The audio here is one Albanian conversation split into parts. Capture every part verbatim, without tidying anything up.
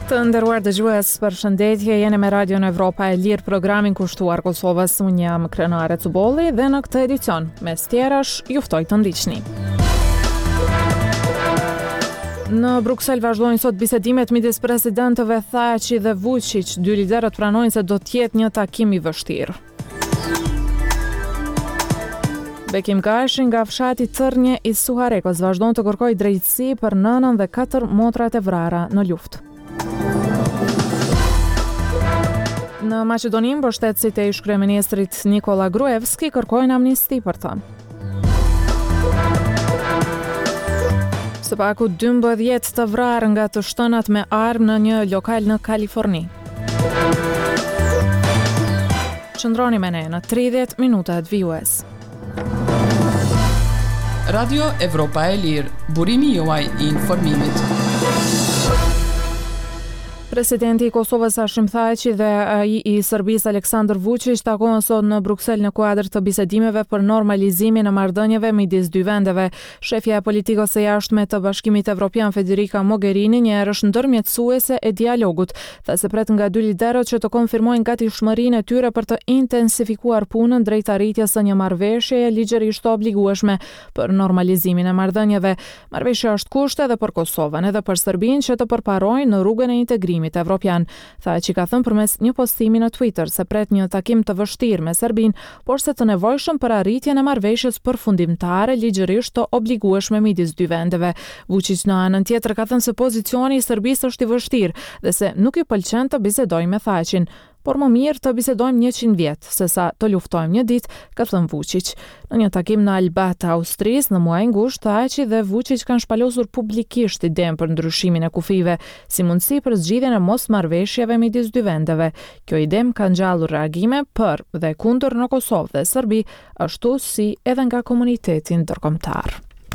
Të nderuar dëgjues, përshëndetje, jeni me Radion Evropa e Lirë, programin kushtuar Kosovës. Unë jam Krenare Cubolli dhe në këtë edicion, mes tjerash, juftoj të ndiqni. Në Bruksel vazhdojnë sot bisedimet midis presidentëve Thaçi dhe Vučić. Dy liderët pranojnë se do të jetë një takim i vështirë. Bekim Gashi nga fshati Tërnje i Suharekos vazhdon të kërkojë drejtësi për nënën dhe katër motrat e vrara në luftë. Në Maqedoni, mbështetësit e ish-kryeministrit Nikola Gruevski kërkojnë amnisti për të. Së paku dymbëdhjetë të vrarë nga të shtënat me armë në një lokal në Kaliforni. Qëndroni me ne në tridhjetë minutat vijues. Radio Evropa e Lirë, burimi juaj i informimit. Presidenti i Kosovës Hashim Thaçi dhe ai i Serbisë Aleksandar Vučić takohen sot në Bruksel në kuadër të bisedimeve për normalizimin e marrëdhënieve midis dy vendeve. Shefja e politikës së jashtme të Bashkimit Evropian Federica Mogherini një herësh ndërmjetësuese e dialogut, tha se pret nga dy liderët që të konfirmojnë gatishmërinë e tyre për të intensifikuar punën drejt arritjes së një marrëveshjeje ligjërisht të obligueshme për normalizimin e marrëdhënieve. Marrëveshja është kusht edhe për Kosovën, edhe për Serbinë që të përparojnë në rrugën e integrimit evropian. Thaçi ka thënë përmes një postimi në Twitter se pret një takim të vështirë me Serbinë, por se të nevojshëm për arritjen e marrëveshjes përfundimtare ligjërisht të obligueshme midis dy vendeve. Vučić në anën tjetër ka thënë se pozicioni i Serbisë është i vështirë dhe se nuk i pëlqen të bisedojë me Thaçin. Por më mirë të bisedojmë njëqind vjet, sesa të luftojmë një ditë, ka thënë Vučić. Në një takim në Alba të Austrisë në muajin gusht, Thaçi dhe Vučić kanë shpalosur publikisht idenë për ndryshimin e kufive, si mundësi për zgjidhjen e mosmarrëveshjeve midis dy vendeve. Kjo ide ka ngjallur reagime për dhe kundër në Kosovë dhe Serbi, ashtu si edhe nga komuniteti ndërkombëtar.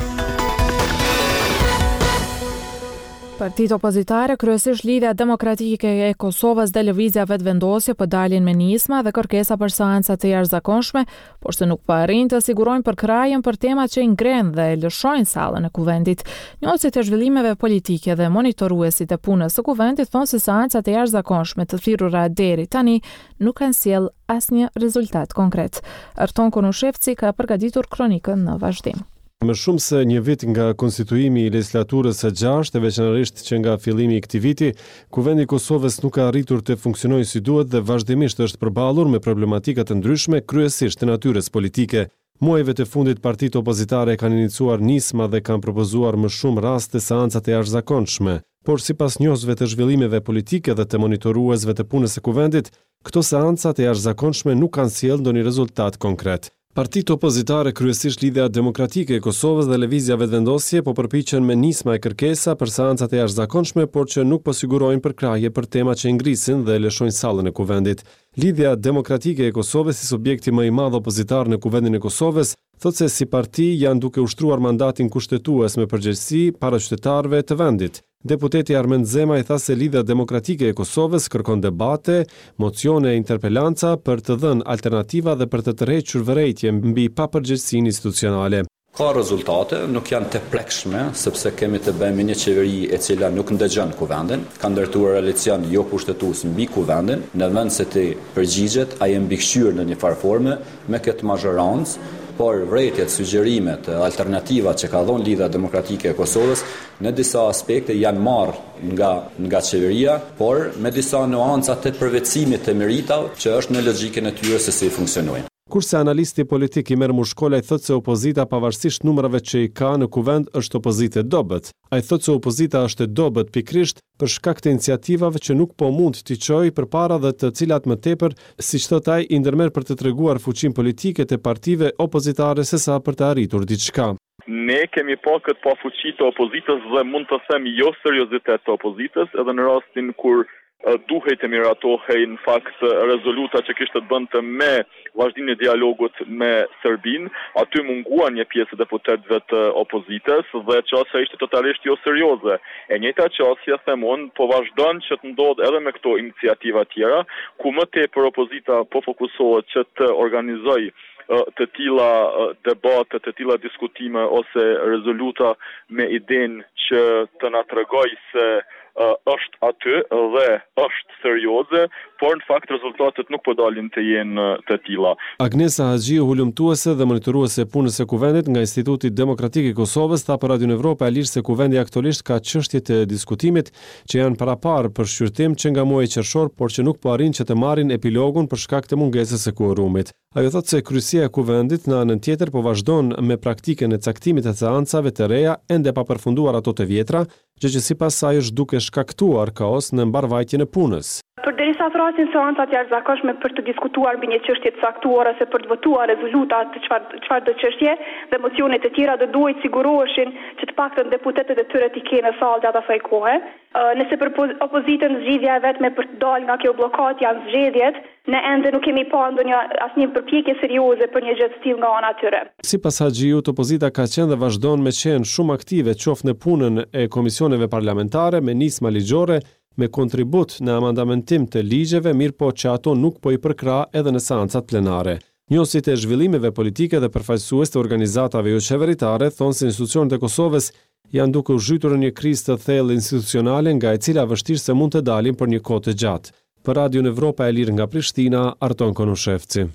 Partitë opozitare, kryesisht Lidhja Demokratike e Kosovës dhe Lëvizja Vetëvendosje po dalin me nisma dhe kërkesa për seanca të jashtëzakonshme, por se nuk po arrin të sigurojnë përkrajën për temat që i ngrenë dhe lëshojnë sallën e kuvendit. Njësojtë e zhvillimeve politike dhe monitoruesit e punës së kuvendit thonë se seancat e jashtëzakonshme të thirrura deri tani nuk kanë sjell asnjë rezultat konkret. Arton Konushevci ka përgatitur kronikën në vazhdim. Më shumë se një vit nga konstituimi i legislaturës së gjashtë, veçanërisht që nga fillimi i këtij viti, Kuvendi i Kosovës nuk ka arritur të funksionojë si duhet dhe vazhdimisht është përballur me problematika të ndryshme, kryesisht të natyrës politike. Muajve të fundit partitë opozitare kanë iniciuar nisma dhe kanë propozuar më shumë raste seanca të jashtëzakonshme, por sipas njohësve të zhvillimeve politike dhe të monitoruesve të punës së kuvendit, këto seanca të jashtëzakonshme nuk kanë sjellë ndonjë rezultat konkret. Partitë opozitare, kryesisht Lidhja Demokratike e Kosovës dhe Lëvizja Vetëvendosje po përpiqen me nisma e kërkesa për seancat e jashtëzakonshme, por që nuk po sigurojnë përkrahje për temat që ngrisin dhe lëshojnë sallën e kuvendit. Lidhja Demokratike e Kosovës, si subjekti më i madh opozitar në Kuvendin e Kosovës, thotë se si parti janë duke ushtruar mandatin kushtetues me përgjegjësi para qytetarëve të vendit. Deputeti Armend Zema i tha se Lidhja Demokratike e Kosovës kërkon debate, mocione e interpelanca për të dhënë alternativa dhe për të tërhequr vërejtje mbi papërgjegjësinë institucionale. Ka rezultate, nuk janë të plekshme, sepse kemi të bëjmë një qeveri e cila nuk ndëgjon kuvendin, ka ndërtuar elecion jo kushtetues mbi kuvendin, në vend se të përgjigjet, ai e mbikëqyr në një farë forme me këtë mazhorancë, por vërejtjet, sugjerimet, alternativat që ka dhënë Lidhja Demokratike e Kosovës në disa aspekte janë marrë nga nga qeveria, por me disa nuanca të përvetësimit të meritave që është në logjikën e tyre se si funksionojnë. Kurse analisti politik Imer Mushkolaj thotë se opozita pavarësisht numrave që i ka në kuvend është opozitë e dobët. Ai thotë se opozita është e dobët pikrisht për shkak të iniciativave që nuk po mund t'i çojë përpara dhe të cilat më tepër, siç thotë ai, i ndërmerr për të treguar fuqinë politike të partive opozitare sesa për të arritur diçka. Ne kemi pa këtë pa fuqi të opozitës dhe mund të them jo seriozitet të opozitës, edhe në rastin kur duhet të miratohej në fakt rezoluta që kishte të bënte me vazhdimin e dialogut me Serbinë, aty munguan një pjesë e deputetëve të opozitës dhe çështja ishte totalisht jo serioze. E njëjta çështje them unë po vazhdon që të ndodh edhe me këto iniciativa tjera, ku më tepër opozita po fokusohet që të organizojë të tilla debate, të tilla diskutime ose rezoluta me idenë që të na tregoj se është aty dhe është serioze, por në fakt rezultatet nuk po dalin të jenë të tilla. Agnesa Haxhiu, hulumtuese dhe monitoruese e punës së kuvendit nga Instituti Demokratik i Kosovës, tha për Radio Evropa e Lirë se kuvendi aktualisht ka çështje të diskutimit që janë paraparë për shqyrtim që nga muaji qershor, por që nuk po arrin që të marrin epilogun për shkak të mungesës së kuorumit. Ajo thotë se kryesia e kuvendit në anën tjetër po vazhdon me praktikën e caktimit të seancave të reja ende pa përfunduar ato të vjetra, gjë që sipas saj është duke shkaktuar kaos në mbarvajtjen e punës. Përderisa thrasin seancat jashtëzakonshme për të diskutuar mbi një çështje të caktuar ose për të votuar rezulta të çfarë çfarë do çështje dhe mocionet e tjera do duhet siguroheshin që të paktën deputetët e tyre të kenë në sallë gjatë asaj kohe. Nëse për opozitën zgjidhja e vetme për të dalë nga kjo bllokat janë zgjedhjet, ne ende nuk kemi pa ndonjë asnjë përpjekje serioze për një gjë të tillë nga ana e tyre. Sipas Haxhiut, opozita ka qenë dhe vazhdon me qenë shumë aktive qoftë në punën e komisioneve parlamentare me nisma ligjore, me kontribut në amandamentim të ligjeve, mirë po që ato nuk po i përkra edhe në seancat plenare. Njësit e zhvillimeve politike dhe përfaqësues të organizatave jo qeveritare thonë se institucionet e Kosovës janë duke u zhytur në një krizë të thellë institucionale nga e cila vështirë se mund të dalin për një kohë të gjatë. Për Radio Evropa e Lirë nga Prishtina, Arton Konushevci.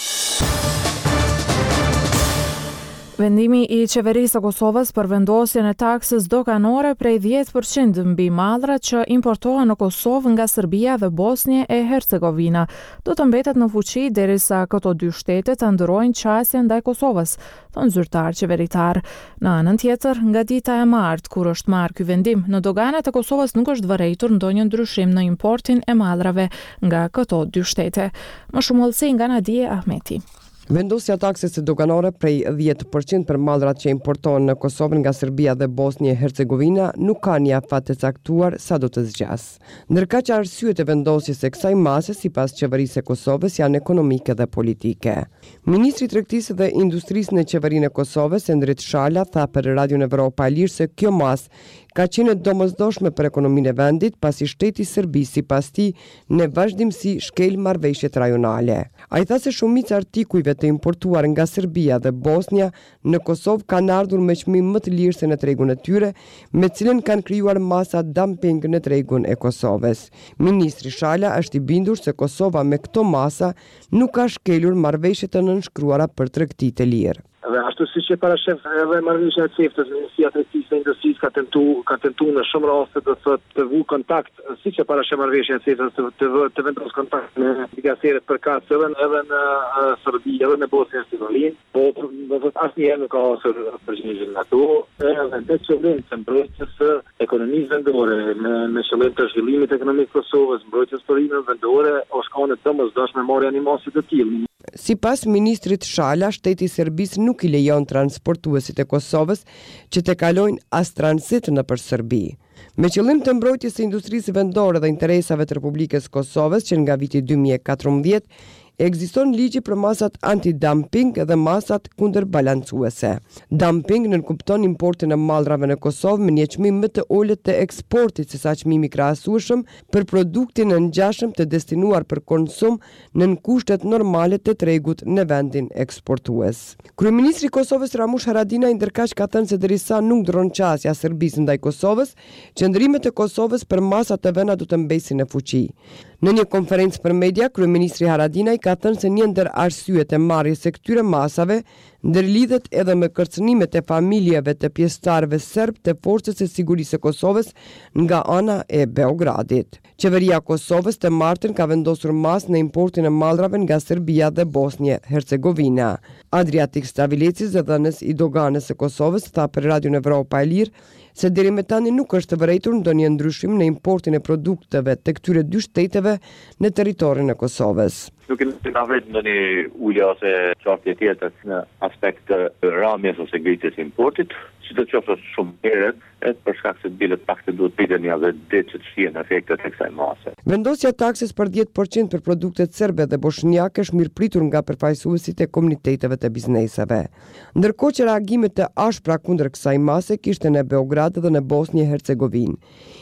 Vendimi i qeverisë së Kosovës për vendosjen e taksës doganore prej dhjetë përqind mbi mallrat që importohen në Kosovë nga Serbia dhe Bosnje e Hercegovina do të mbetet në fuqi derisa këto dy shtete të ndërrojnë qasjen ndaj Kosovës, thonë zyrtar qeveritar. Në anën tjetër, nga dita e martë kur është marrë ky vendim, në doganat e Kosovës nuk është vërejtur ndonjë ndryshim në importin e mallrave nga këto dy shtete. Më shumë hollësi nga Nadia Ahmeti. Vendosja taksës së doganore prej dhjetë përqind për mallrat që importohen në Kosovë nga Serbia dhe Bosnje e Hercegovina nuk ka një afat të caktuar sa do të zgjas. Ndërkaq që arsyet e vendosjes së kësaj mase sipas qeverisë së Kosovës janë ekonomike dhe politike. Ministri i Tregtisë dhe Industrisë në qeverinë e Kosovës, Endrit Shala, tha për Radio Evropa e Lirë se kjo masë ka qenë domosdoshme për ekonominë e vendit, pasi shteti i Serbisë sipas tij në vazhdimsi shkel marrëveshjet rajonale. Ai tha se shumica artikujve të importuar nga Serbia dhe Bosnia në Kosovë kanë ardhur me çmim më të lirë se në tregun e tyre, me cilën kanë krijuar masa dumping në tregun e Kosovës. Ministri Shala është i bindur se Kosova me këto masa nuk ka shkelur marrëveshjet të nënshkruara për tregti të lirë. Dhe ashtu siç e parashef edhe marrëveshja e CEFTA-s, Ministria e Tregtisë dhe Industrisë ka tentu ka tentu në shumë raste të thotë të vu kontakt, siç e parashef marrëveshja e CEFTA-s të, të, të vendos kontakt me delegaciet përkatëse edhe, edhe në uh, Serbi, edhe në Bosnjë e Hercegovinë, po do thotë asnjëherë nuk ka hasur përgjigje në ato, edhe në qëllim të mbrojtjes së ekonomisë vendore, me, me qëllim të zhvillimit ekonomik të Kosovës, mbrojtjes turizmit vendore, është kanë domosdoshme marrja një masi të tillë. Sipas ministrit Shala, shteti i Serbisë nuk i lejon transportuesit e Kosovës që të kalojnë as tranzit nëpër Serbi. Me qëllim të mbrojtjes së industrisë vendore dhe interesave të Republikës Kosovës që nga viti dy mijë e katërmbëdhjetë, ekziston ligji për masat anti-dumping dhe masat kundërbalancuese. Dumping nënkupton importin e mallrave në Kosovë me një çmim më të ulët të eksportit se sa çmimi krahasueshëm për produktin e ngjashëm të destinuar për konsum nën kushtet normale të tregut në vendin eksportues. Kryeministri i Kosovës Ramush Haradinaj ndërkaq ka thënë se derisa nuk ndron qasja e Serbisë ndaj Kosovës, qëndrimet e Kosovës për masat e vena do të mbesin në fuqi. Në një konferencë për media, kryeministri Haradinaj ka thënë se një ndër arsyet e marrjes së këtyre masave ndërlidhet edhe me kërcënimet e familjeve të pjesëtarëve serb të forcës së sigurisë së Kosovës nga ana e Beogradit. Qeveria e Kosovës të martën ka vendosur masë në importin e mallrave nga Serbia dhe Bosnje Hercegovina. Adriatik Stavileci, zëdhënës i doganës së Kosovës, tha për Radio Evropa e Lirë se deri më tani nuk është vërejtur ndonjë ndryshim në importin e produkteve të këtyre dy shteteve në territorin e Kosovës. Nuk e në vetë në një ullja ose qartje tjetër në aspekt të ramjes ose ngritjes importit, që të qoftë shumë herët, për shkak se bilet pak të duhet pritën ja dhe ditë që të shihen efektet e kësaj mase. Vendosja takses për dhjetë përqind për produktet serbe dhe bosnjake është mirëpritur nga përfaqësuesit e komuniteteve të bizneseve. Ndërkohë që reagimet të ashpra kundër kësaj mase kishte në Beograd dhe në Bosnjë e Hercegovinë.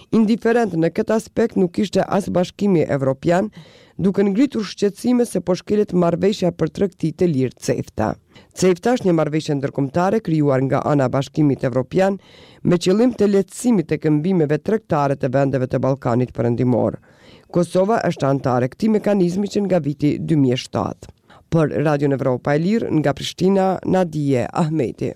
Indiferent në këtë aspekt nuk ishte as Bashkimi Evropian, duke ngritur shqetësime se po shkelet marrëveshja për tregti të lirë CEFTA. CEFTA është një marrëveshje ndërkombëtare krijuar nga ana e Bashkimit Evropian me qëllim të lehtësimit të këmbimeve tregtare të vendeve të Ballkanit Perëndimor. Kosova është anëtare e këtij mekanizmi që nga viti dy mijë e shtatë. Për Radion Evropa e Lirë nga Prishtina, Nadije Ahmeti.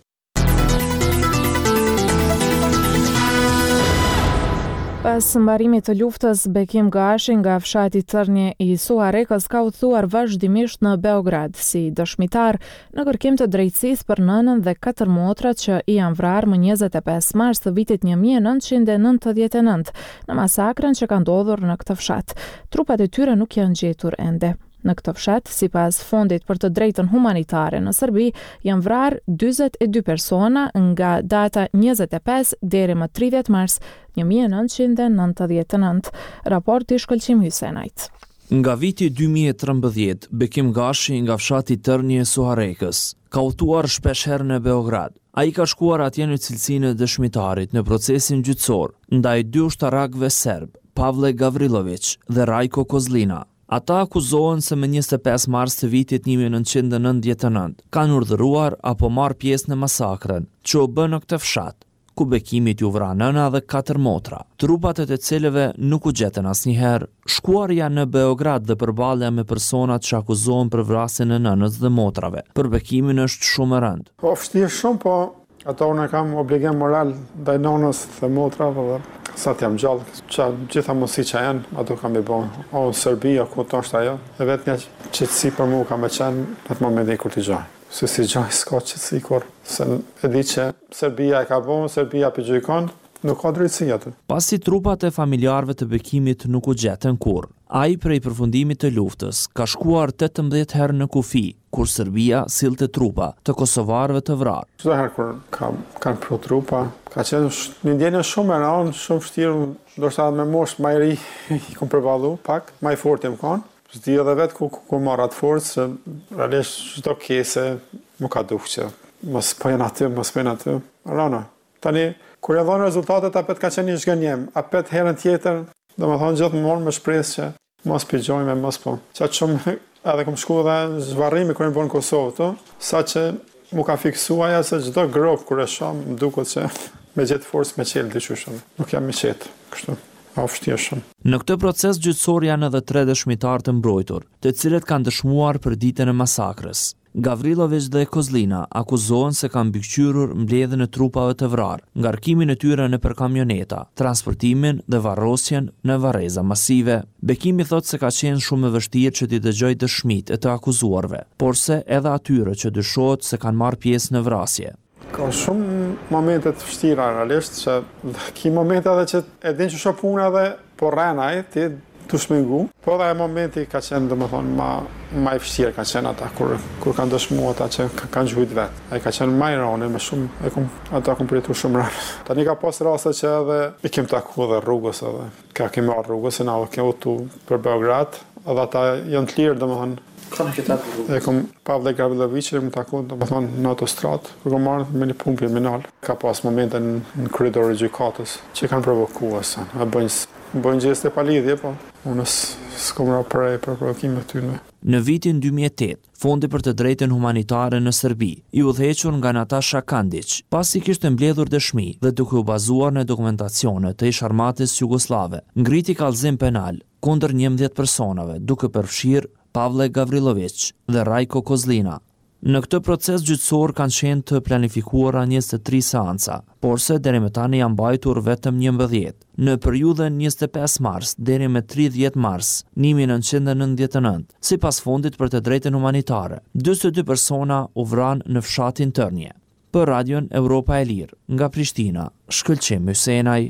Pas mbarimit të luftës, Bekim Gashi nga fshati Tërnje i Suharekës ka udhëtuar vazhdimisht në Beograd si dëshmitar në kërkim të drejtësisë për nënën dhe katër motrat që i janë vrarë më njëzet e pesë mars të vitit një mijë e nëntëqind e nëntëdhjetë e nëntë në masakrën që ka ndodhur në këtë fshat. Trupat e tyre nuk janë gjetur ende. Në këtë fshat, sipas Fondit për të drejtën humanitare në Serbi, janë vrarë dyzet e dy persona nga data njëzet e pesë deri më tridhjetë mars një mijë e nëntëqind e nëntëdhjetë e nëntë. Raporti Shkëlqim Hysenajt. Nga viti dy mijë e trembëdhjetë, Bekim Gashi nga fshati Tërnje Suharekës ka udhëtuar shpesh herë në Beograd. Ai ka shkuar atje në cilësinë e dëshmitarit në procesin gjyqësor ndaj dy ushtarakëve serb, Pavle Gavrilović dhe Rajko Kozlina. Ata akuzohen se më njëzet e pesë mars të vitit një mijë e nëntëqind e nëntëdhjetë e nëntë kanë urdhëruar apo marrë pjesë në masakrën që u bë në këtë fshat, ku Bekimit ju vra nëna dhe katër motra, trupat e të cilëve nuk u gjetën asnjëherë. Shkuarja në Beograd dhe përballja me personat që akuzohen për vrasjen e nënës dhe motrave, për Bekimin është shumë e rëndë. Po vështirë shumë, po ato unë kam obligim moral ndaj nënës dhe motrave dhe sa të jam gjallë, që gjitha mundësi që janë, ato kam i bon. O, Serbia, ku të është ajo, e vetë një qëtësi për mu kam e qenë në të momentin kur t'i gjaj. Se si gjaj, s'ka qëtësi kur, se e di që Serbia e ka bon, Serbia për gjykon, nuk ka drejtësi atë. Pasi trupat e familjarëve të Bekimit nuk u gjetën kur, ai prej përfundimit të luftës ka shkuar tetëmbëdhjetë herë në kufi, kur Serbia sillte trupa të kosovarëve të vrarë. Çdo herë kur ka, kanë pru trupa, ka qenë një ndjenjë shumë e rëndë, shumë vështirë, ndoshta me moshë më e ri i kom përballu pak, më i fortë më kanë. S'di edhe vetë ku, ku, ku marr atë forcë, se realisht çdo kese më ka dukur që mos po janë aty, mos po janë aty. Rana. Tani kur e dhon rezultatet apet ka qenë një zgënjem, apet herën tjetër, domethënë gjithmonë me shpresë që mos pigjojmë, mos po. Çaq shumë edhe kom shku dhe zvarrimi kërë në bënë Kosovë, to, sa që mu ka fiksu aja se çdo grov kërë e shumë, më duket që me gjithë forcë me qelë diqy shumë. Nuk jam me qetë, kështu, a vështirë shumë. Në këtë proces gjyqësor janë edhe tre dëshmitar të mbrojtur, të cilët kanë dëshmuar për ditën e masakrës. Gavrilović dhe Kozlina akuzohen se kanë mbikëqyrur mbledhjen e trupave të vrarë, ngarkimin e tyre nëpër kamioneta, transportimin dhe varrosjen në varreza masive. Bekimi thotë se ka qenë shumë e vështirë që t'i dëgjojë dëshmitë e të akuzuarve, por se edhe atyre që dyshohet se kanë marrë pjesë në vrasje. Ka shumë momente të vështira realisht, që ki momente edhe që e din që shoh puna dhe po rren ai ti të shmengu, po dhe e momenti ka qenë dhe më thonë ma, ma i fështirë ka qenë ata, kur, kur kanë dëshmu ata që kanë gjujt vetë. E ka qenë ma i rani, me shumë, e kom, ata kom pritu shumë rani. Tani ka pas raste që edhe i kem taku dhe rrugës edhe, ka kemi marrë rrugës, e na o kemi utu për Beograd, edhe ata janë të lirë dhe më thonë. Kanë këtë atë? E kom Pavle Gavrilović që më taku dhe më thonë në autostrat, kur kom marrë me një punë kriminal. Ka pas momente në, në koridor e gjykatës që kanë provokuar sa, e bëjnë Bëjnë gjeste pa lidhje, po unë s'kom ra për e për provokime të tyne. Në vitin dy mijë e tetë, Fondi për të drejtën humanitare në Serbi, i udhëhequr nga Natasha Kandić, pasi kishte mbledhur dëshmi dhe duke u bazuar në dokumentacione të ish armatës jugoslave, ngriti kallëzim penal kundër njëmbëdhjetë personave, duke përfshirë Pavle Gavrilović dhe Rajko Kozlina. Në këtë proces gjyqësor kanë qenë të planifikuara njëzet e tre seanca, por se deri më tani janë mbajtur vetëm njëmbëdhjetë. Në periudhën njëzet e pesë mars deri me tridhjetë mars një mijë e nëntëqind e nëntëdhjetë e nëntë, sipas Fondit për të drejtën humanitare, njëzet e dy persona u vranë në fshatin Tërnje. Për Radion Evropa e Lirë, nga Prishtina, Shkëlqim Hysenaj.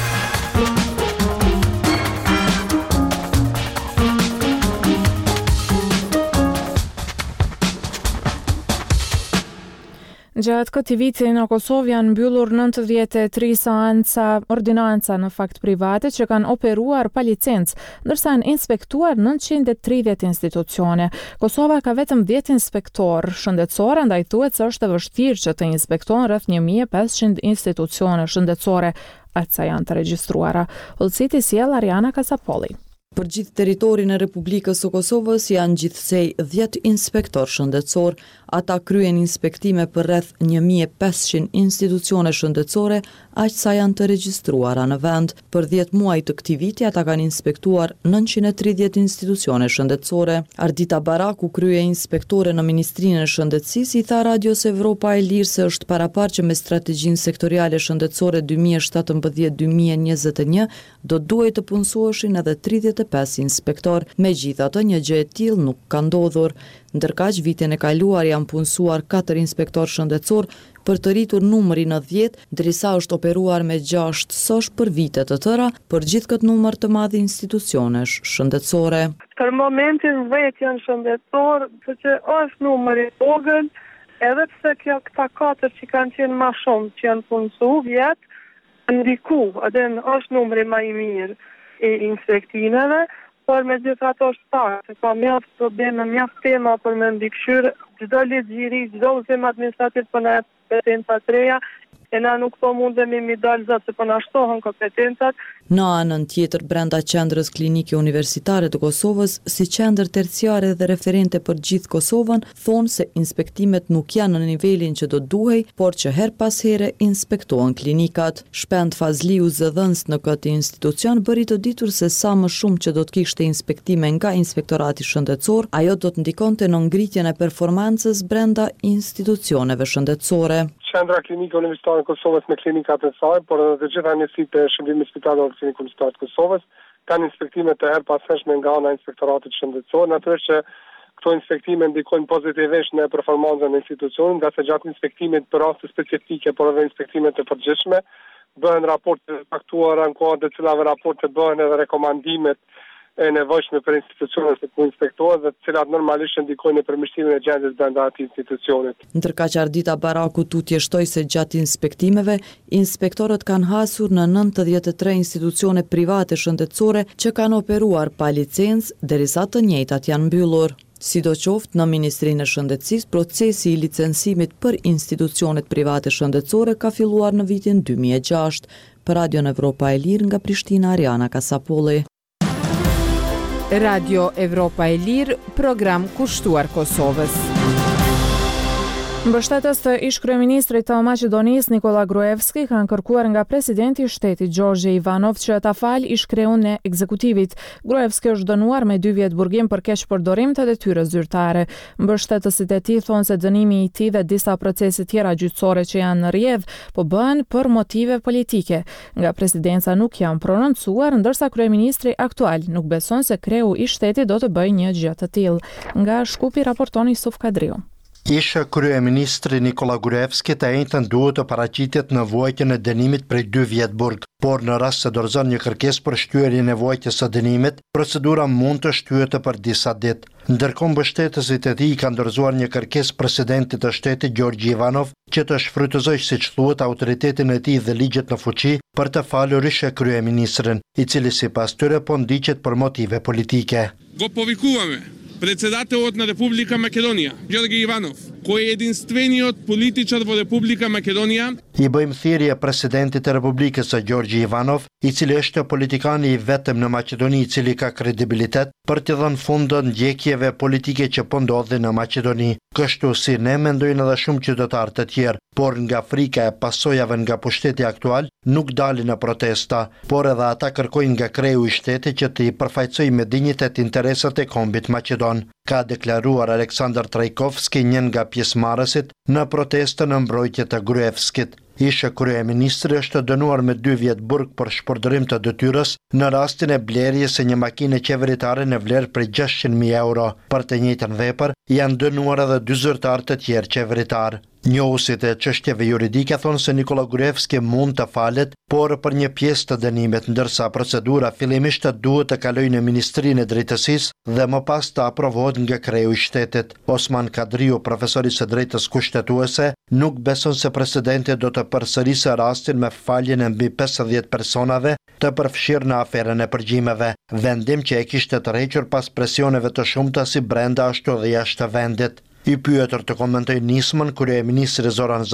Gjatë këtij viti në Kosovë janë mbyllur nëntëdhjetë e tre seanca ordinanca në fakt private që kanë operuar pa licencë, ndërsa janë inspektuar nëntëqind e tridhjetë institucione. Kosova ka vetëm dhjetë inspektor shëndetësor, andaj thuhet se është e vështirë që të inspektojnë rreth një mijë e pesëqind institucione shëndetësore. aq sa janë të regjistruara. Udhëtiti sjell Ariana Kasapolli. Për gjithë teritorin e Republikës së Kosovës janë gjithsej dhjetë inspektor shëndetësor. Ata kryen inspektime për rreth një mijë e pesëqind institucione shëndetësore, aq sa janë të regjistruara në vend. Për dhjetë muaj të këtij viti ata kanë inspektuar nëntëqind e tridhjetë institucione shëndetësore. Ardita Baraku, krye inspektore në Ministrinë e Shëndetësisë, i tha Radios Evropa e Lirë se është paraparqe me strategjinë sektoriale shëndetësore dy mijë e shtatëmbëdhjetë dy mijë e njëzet e një, do duhet të punësoheshin edhe tridhjetë e pesë inspektor. Megjithatë, një gjë e tillë nuk ka ndodhur. Ndërkaq, vitin e kaluar janë punësuar katër inspektor shëndetësor për të rritur numri në dhjetë, ndërsa është operuar me gjashtë sosh për vite të tëra për gjithë këtë numër të madh institucionesh shëndetësore. Për momentin vetë janë shëndetësor, sepse është numër i vogël, edhe pse kjo këta katër që kanë qenë më shumë që janë punësuar vjet, ndiku, edhe është numri më i mirë i inspektimeve, por me gjitha ato është pak, se ka mjaft probleme, mjaft tema për me mbikëqyr çdo ligjëri, çdo udhëzim administrativ për na kompetenca të reja, e na nuk po mundemi mi dalë zot se po na shtohen kompetencat. Në anën tjetër, brenda qendrës klinike universitare të Kosovës, si qendër terciare dhe referente për gjithë Kosovën, thonë se inspektimet nuk janë në nivelin që do duhej, por që her pas here inspektohen klinikat. Shpend Fazliu, zëdhënës në këtë institucion, bëri të ditur se sa më shumë që do të kishte inspektime nga Inspektorati Shëndetësor, ajo do të ndikonte në ngritjen e performancës brenda institucioneve shëndetësore. Qendra klinike universitare e Kosovës me klinikat e saj, por edhe të gjitha njësitë e shërbimit spitalor të klinikës universitare të Kosovës kanë inspektime të herpashershme nga ana e Inspektoratit Shëndetësor. Natyrisht që këto inspektime ndikojnë pozitivisht në performancën e institucionit, nga se gjatë inspektimit për raste specifike, por edhe inspektime të përgjithshme, bëhen raporte faktuara në kuadër të cilave raporte bëhen edhe rekomandimet e nevojshme për institucionet që inspektohet dhe të cilat normalisht ndikojnë në përmirësimin e gjendjes brenda atij institucionit. Ndërkaq Ardita Baraku tutje shtoi se gjatë inspektimeve, inspektorët kanë hasur në nëntëdhjetë e tre institucione private shëndetësore që kanë operuar pa licencë, derisa të njëjtat janë mbyllur. Sidoqoftë, në Ministrinë e Shëndetësisë, procesi i licencimit për institucionet private shëndetësore ka filluar në vitin dy mijë e gjashtë. Për Radion Evropa e Lirë, nga Prishtina, Ariana Kasapolli. Radio Evropa e Lirë, program kushtuar Kosovës. Mbështetës të ish kryeministrit të Maqedonisë Nikola Gruevski kanë kërkuar nga presidenti i shtetit Gjorgje Ivanov që ta falë ish kreun e ekzekutivit. Gruevski është dënuar me dy vjet burgim për keqpërdorim të detyrës zyrtare. Mbështetësit e tij thonë se dënimi i tij dhe disa procese tjera gjyqësore që janë në rrjedh po bëhen për motive politike. Nga presidenca nuk janë prononcuar, ndërsa kryeministri aktual nuk beson se kreu i shtetit do të bëjë një gjë të tillë. Nga Shkupi raporton Yusuf Kadriu. Isha kryeministri Nikola Gruevski të njëjtën duhet të paraqitet në nevojën e dënimit prej dy vjet burg, por në rast se dorëzon një kërkesë për shtyerjen e nevojës së dënimit, procedura mund të shtyhet për disa ditë. Ndërkohë mbështetësit e tij kanë dorëzuar një kërkesë presidentit të shtetit Gjorgje Ivanov që të shfrytëzojë siç thuhet autoritetin e tij dhe ligjet në fuqi për të falur ish kryeministrin, i cili sipas tyre po ndiqet për motive politike. Go povikuame Председателот на Република Македонија, Gjorgje Ivanov, кој е единствениот политичар во Република Македонија. I bëjmë thirrje presidentit të Republikës së Gjorgje Ivanov, i cili është politikani i vetëm në Maqedoni i cili ka kredibilitet, për të dhënë fund ndjekjeve politike që po ndodhin në Maqedoni. Kështu si ne mendojnë edhe shumë qytetarë të tjerë, por nga frika e pasojave nga pushteti aktual nuk dalin në protesta, por edhe ata kërkojnë nga kreu i shtetit që të i përfaqësojë me dinjitet interesat e kombit maqedon, ka deklaruar Aleksandar Trajkovski, një nga pjesëmarrësit në protestën në mbrojtje të Gruevskit. Ishe kryeministri është dënuar me dy vjet burg për shpërdorim të detyrës në rastin e blerjes së një makine qeveritare në vlerë prej gjashtëqind mijë euro. Për të njëjtën vepër janë dënuar edhe dy zyrtarë të tjerë qeveritar. Njohusit e çështjeve juridike thonë se Nikola Gruevski mund të falet, por për një pjesë të dënimit, ndërsa procedura fillimisht duhet të kalojë në Ministrinë e Drejtësisë dhe më pas të aprovohet nga kreu i shtetit. Osman Kadriu, profesor i së drejtës kushtetuese, nuk beson se presidenti do të përsërisë rastin me faljen e mbi pesëdhjetë personave të përfshirë në aferën e përgjimeve, vendim që e kishte tërhequr pas presioneve të shumta si brenda ashtu dhe jashtë vendit. I pyetur të komentoj nismën, kryeministri Zoran Zaev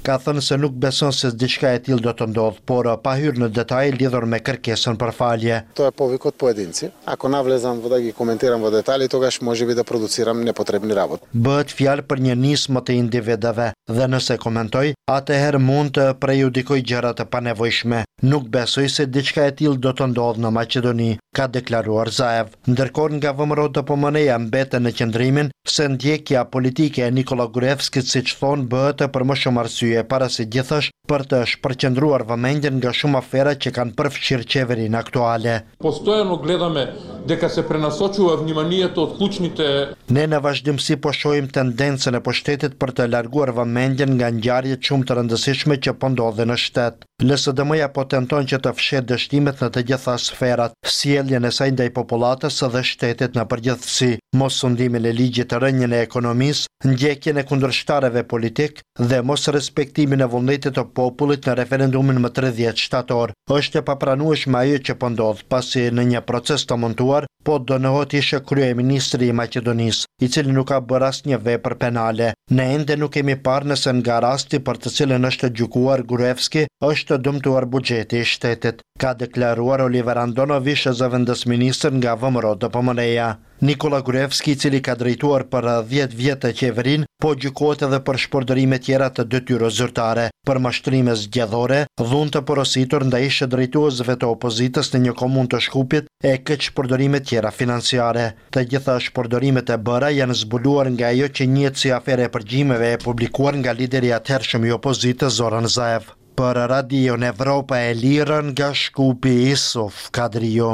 ka thënë se nuk beson se diçka e tillë do të ndodhë, por pa hyrë në detaj lidhur me kërkesën për falje. To je повик od pojedinci. Ako navlezam da gi komentirам во детали, тогаш може би да продуцирам непотребни работи. Bëhet fjalë për një nismë të individëve dhe nëse komentoj, atëherë mund të prejudikoj gjëra të panevojshme. Nuk besoj se diçka e tillë do të ndodhë në Maqedoni, ka deklaruar Zaev. Ndërkohë nga V M R O D P M N-ja mbeten në qendrimin se ndjekja politike e Nikola Gruevskit, siç thon, bëhet për më shumë arsye, para se gjithësh për të shpërqendruar vëmendjen nga shumë afera që kanë përfshirë qeverinë aktuale. Postojano gledame дека се пренасочува вниманието од клучните. Ne në vazhdimsi po shohim tendencën e pushtetit për të larguar vëmendjen nga ngjarjet shumë të rëndësishme që po ndodhen në shtet. L S D M-ja po tenton që të fshetë dështimet në të gjitha sferat, sjelljen e saj ndaj popullatës dhe shtetit në përgjithësi, mosundimin e ligjit të rënjën e ekonomisë, ndjekjen e kundërshtarëve politik dhe mos respektimin e vullnetit të popullit në referendumin më tridhjetë shtator. Është e papranueshme ajo që po ndodh, pasi në një proces të montuar po dënohet ishe kryeministri i Maqedonisë, i cili nuk ka bërë asnjë vepër penale. Ne ende nuk kemi parë nëse nga rasti për të cilën është gjykuar Gruevski është dëmtuar buxheti i shtetit, ka deklaruar Oliver Andonovic, zëvendësministër nga V M R O D P M N-ja. Nikola Gruevski, i cili ka drejtuar për dhjetë vjet të qeverinë, po gjykohet edhe për shpërdorime tjera të detyrës zyrtare, për mashtrime zgjedhore, dhunë të porositur ndaj drejtuesve të opozitës në një komunë të Shkupit e këtë shpërdorime tjera financiare. Të gjitha shpërdorimet e bëra janë zbuluar nga ajo që njihet si afere e përgjimeve e publikuar nga lideri i atëhershëm i opozitës Zoran Zaev. Për Radio Evropa e Lirë nga Shkupi, Isuf Kadrio.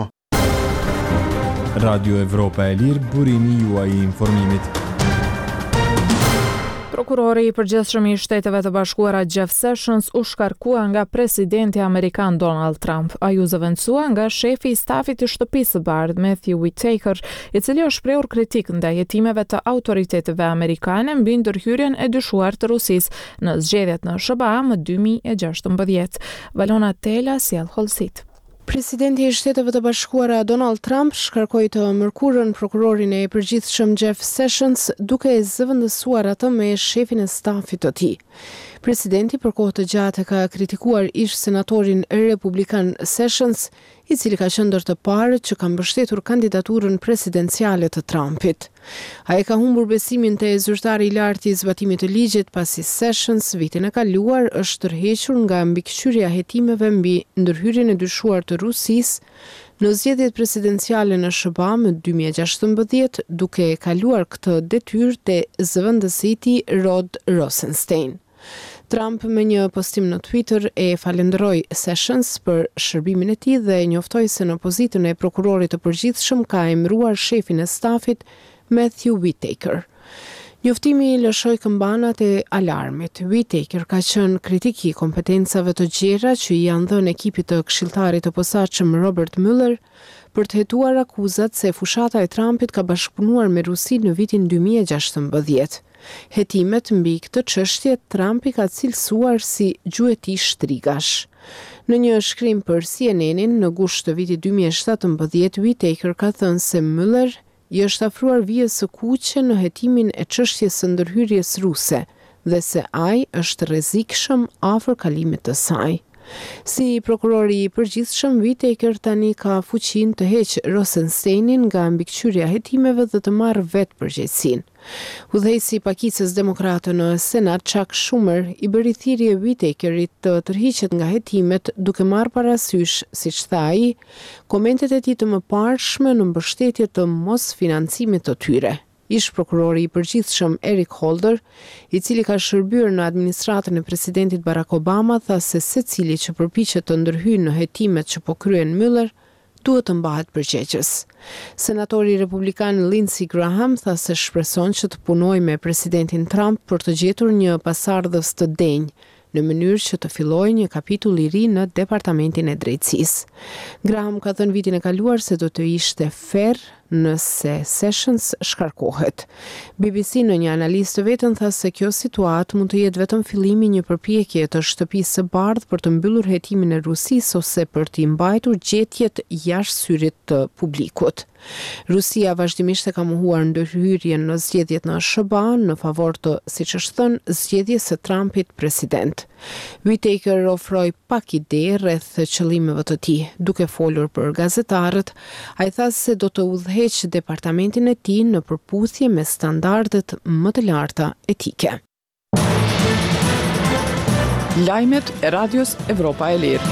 Radio Evropa e Lirë, burimi juaj i informimit. Prokurori i përgjithshëm i Shteteve të Bashkuara Jeff Sessions u shkarkua nga presidenti amerikan Donald Trump. Ai u zëvendësua nga shefi i stafit të Shtëpisë së Bardhë Matthew Whitaker, i cili është shprehur kritik ndaj hetimeve të autoriteteve amerikane mbi ndërhyrjen e dyshuar të Rusisë në zgjedhjet në S B A më dy mijë e gjashtëmbëdhjetë. Valona Tela sjell hollësit. Presidenti i Shteteve të Bashkuara Donald Trump shkarkoi të mërkurën prokurorin e përgjithshëm Jeff Sessions duke e zëvendësuar atë me shefin e stafit të tij. Presidenti për kohë të gjatë ka kritikuar ish senatorin republikan Sessions, i cili ka qenë ndër të parët që kanë mbështetur kandidaturën presidenciale të Trumpit. Ai ka humbur besimin te zyrtari i lartë i zbatimit të ligjit pasi Sessions vitin e kaluar është tërhequr nga mbikëqyrja e hetimeve mbi ndërhyrjen e dyshuar të Rusisë në zgjedhjet presidenciale në S B A më dy mijë e gjashtëmbëdhjetë, duke kaluar këtë detyrë te zëvendësi i tij Rod Rosenstein. Trump me një postim në Twitter e falenderoi Sessions për shërbimin e tij dhe njoftoi se në pozitën e prokurorit të përgjithshëm ka emëruar shefin e stafit Matthew Whitaker. Njoftimi lëshoi këmbanat e alarmit. Whitaker ka qenë kritik i kompetencave të gjera që i janë dhënë ekipit të këshilltarit të posaçëm Robert Mueller për të hetuar akuzat se fushata e Trumpit ka bashkëpunuar me Rusinë në vitin dy mijë e gjashtëmbëdhjetë. Hetimet mbi këtë çështje Trumpi ka cilësuar si gjueti shtrigash. Në një shkrim për C N N-in në gusht të vitit dy mijë e shtatëmbëdhjetë, Whitaker ka thënë se Mueller i është afruar vijës së kuqe në hetimin e çështjes së ndërhyrjes ruse dhe se ai është rrezikshëm afër kalimit të saj. Si prokurori i përgjithshëm, Whitaker tani ka fuqinë të heqë Rosensteinin nga mbikëqyrja e hetimeve dhe të marrë vetë përgjegjësinë. Udhëheqësi i pakicës demokrate në Senat Chuck Schumer i bëri thirrje Whitakerit të tërhiqet nga hetimet duke marrë parasysh, siç tha ai, komentet e tij të mëparshme në mbështetje të mos financimit të tyre. Ish prokurori i përgjithshëm Eric Holder, i cili ka shërbyer në administratën e presidentit Barack Obama, tha se secili që përpiqet të ndërhyjë në hetimet që po kryen Mueller duhet të mbahet përgjegjës. Senatori republikan Lindsey Graham tha se shpreson që të punojë me presidentin Trump për të gjetur një pasardhës të denjë, në mënyrë që të fillojë një kapitull i ri në Departamentin e Drejtësisë. Graham ka thënë vitin e kaluar se do të ishte ferr nëse Sessions shkarkohet. B B C në një analistë të vetën tha se kjo situatë mund të jetë vetëm fillimi një përpjekje të shtëpisë së bardhë për të mbyllur hetimin e Rusisë ose për t'i mbajtur gjetjet jashtë syrit të publikut. Rusia vazhdimisht e ka mohuar ndërhyrjen në zgjedhjet në S B A në favor të, siç është thënë, zgjedhjes së Trumpit president. Whitaker ofroi pak ide rreth qëllimeve të tij, duke folur për gazetarët. Ai tha se do të udhëheqë departamentin e tij në përputhje me standardet më të larta etike. Lajmet e Radios Evropa e Lirë.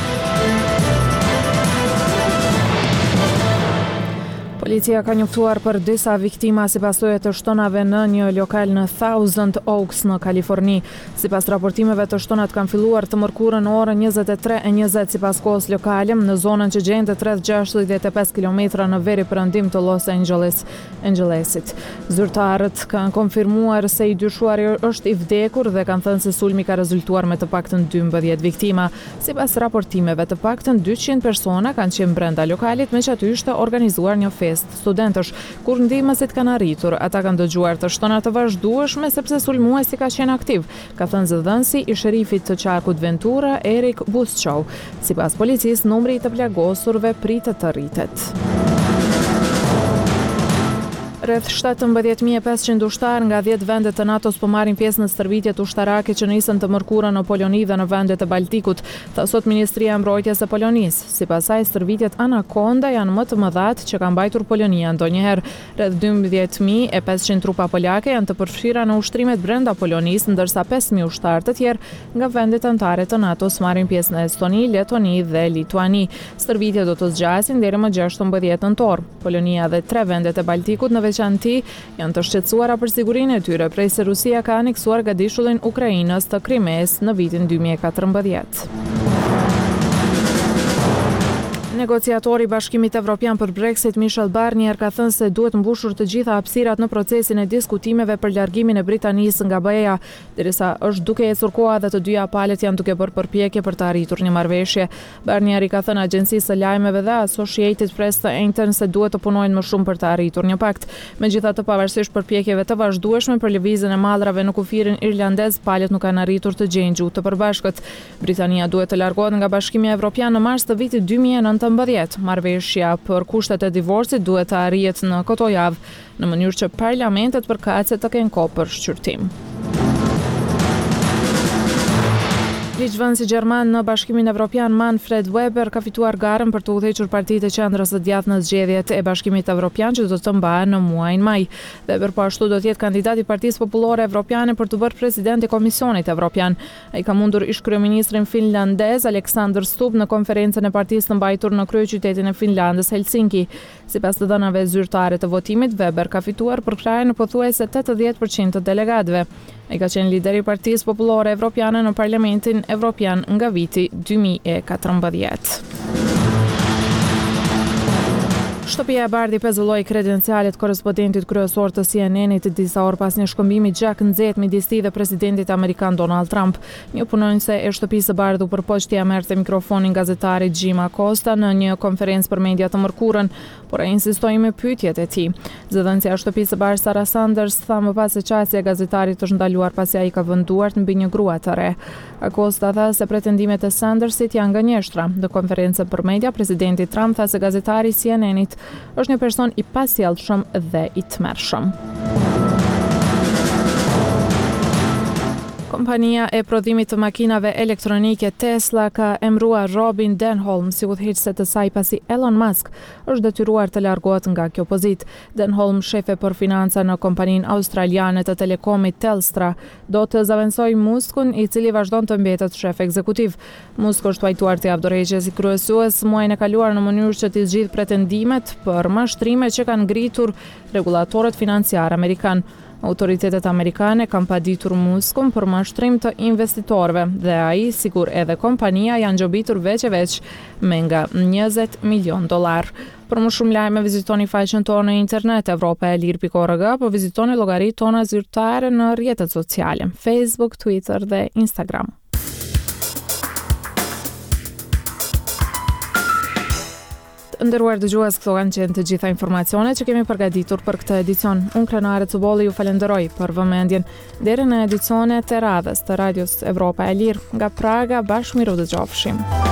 Policia ka njoftuar për disa viktima si pasojë të shtonave në një lokal në Thousand Oaks në Kaliforni. Sipas raportimeve, të shtonat kanë filluar të mërkurën në orën njëzet e tre e njëzet sipas kohës lokale në zonën që gjendet rreth gjashtëdhjetë e pesë kilometra në veri perëndim të Los Angeles, Angelesit. Zyrtarët kanë konfirmuar se i dyshuari është i vdekur dhe kanë thënë se sulmi ka rezultuar me të paktën dymbëdhjetë viktima. Sipas raportimeve, të paktën dyqind persona kanë qenë brenda lokalit, me që aty ishte organizuar një festë studentësh. Kur ndihmësit kanë arritur, ata kanë dëgjuar të shtona të vazhdueshme sepse sulmuesi ka qenë aktiv, ka thënë zëdhënësi i sherifit të qarkut Ventura, Eric Buschow. Sipas policisë, numri i të plagosurve pritet të rritet. Rreth shtatëmbëdhjetë mijë e pesëqind ushtarë nga dhjetë vende të NATO-s po marrin pjesë në stërvitjet ushtarake që nisën të mërkurën në Poloni dhe në vendet e Baltikut, tha sot Ministria e Mbrojtjes së Polonisë. Sipas saj, stërvitjet Anaconda janë më të mëdha që ka mbajtur Polonia ndonjëherë. Rreth dymbëdhjetë mijë e pesëqind trupa polake janë të përfshira në ushtrimet brenda Polonisë, ndërsa pesë mijë ushtarë të tjerë nga vendet anëtare të NATO-s marrin pjesë në Estoni, Letoni dhe Lituani. Stërvitjet do të zgjasin deri më gjashtëmbëdhjetë nëntor. Polonia dhe tre vendet e Baltikut në veçanti janë të shqetësuara për sigurinë e tyre prej se Rusia ka aneksuar gadishullin Ukrainës të Krimes në vitin dy mijë e katërmbëdhjetë. Negociatori i Bashkimit Evropian për Brexit Michel Barnier ka thënë se duhet mbushur të gjitha hapësirat në procesin e diskutimeve për largimin e Britanisë nga B E A, derisa është duke ecur koha dhe të dyja palët janë duke bërë përpjekje për të arritur një marrëveshje. Barnier i ka thënë agjencisë së lajmeve dhe Associated Press të njëjtën se duhet të punojnë më shumë për të arritur një pakt. Megjithatë, pavarësisht përpjekjeve të vazhdueshme për lëvizjen e mallrave në kufirin irlandez, palët nuk kanë arritur të gjejnë gjuhë të përbashkët. Britania duhet të largohet nga Bashkimi Evropian në mars të vitit dy mijë e nëntëmbëdhjetë. Marrëveshja për kushtet e divorcit duhet të arrihet në këto javë, në mënyrë që parlamentet përkatëse të kenë kohë për shqyrtim. Ligjvënësi gjerman në Bashkimin Evropian Manfred Weber ka fituar garën për të udhëhequr partitë e qendrës së djathtë në zgjedhjet e Bashkimit Evropian që do të mbahen në muajin maj. Weber po ashtu do të jetë kandidat i Partisë Popullore Evropiane për të bërë president i Komisionit Evropian. Ai ka mundur ish kryeministrin finlandez Alexander Stubb në konferencën e partisë të mbajtur në kryeqytetin e Finlandës Helsinki. Sipas të dhënave zyrtare të votimit, Weber ka fituar për krahjen e pothuajse tetëdhjetë përqind të delegatëve. Ai ka qenë lideri i Partisë Popullore Evropiane në Parlamentin Evropian nga viti dy mijë e katërmbëdhjetë. Shtëpia e Bardhi pezulloi kredencialet korrespondentit kryesor të C N N-it disa orë pas një shkëmbimi gjak nxehtë midis tij dhe presidentit amerikan Donald Trump. Një punonjëse e shtëpisë së Bardhut përpoqti ia merrte mikrofonin gazetarit Jim Acosta në një konferencë për media të mërkurën, por ai insistoi me pyetjet e tij. Zëdhënësia e shtëpisë së Bardhut Sarah Sanders tha më pas se qasja e gazetarit është ndaluar pasi ai ka vënë duart mbi një grua të re. Acosta tha se pretendimet e Sandersit janë gënjeshtra. Në konferencën për media, presidenti Trump tha se gazetari i C N N-it është një person i pasjellshëm dhe i tmerrshëm. Kompania e prodhimit të makinave elektronike Tesla ka emëruar Robin Denholm si udhëheqëse të saj pasi Elon Musk është detyruar të largohet nga kjo pozitë. Denholm, shefe për financa në kompaninë australiane të telekomit Telstra, do të zaventësojë Muskun, i cili vazhdon të mbetet shef ekzekutiv. Musk është tuajtuar të javdorëheqë si kryesues muajin e kaluar në mënyrë që të zgjidhë pretendimet për mashtrime që kanë ngritur regulatorët financiar amerikan. Autoritetet amerikane kanë paditur Muskun për mashtrim të investitorëve dhe ai, sigur edhe kompania, janë gjobitur veç e veç me nga njëzet milion dollar. Për më shumë lajme, vizitoni faqen tonë në internet evropa e lirë pikë org, po vizitoni llogaritë tona zyrtare në rrjetet sociale, Facebook, Twitter dhe Instagram. Të nderuar dëgjues, këto kanë qenë të gjitha informacionet që kemi përgatitur për këtë edicion. Unë Krenare Cubolli ju falenderoj për vëmendjen. Deri në edicionet e radhës të Radios Evropa e Lirë nga Praga, bashkë miru dëgjofshim.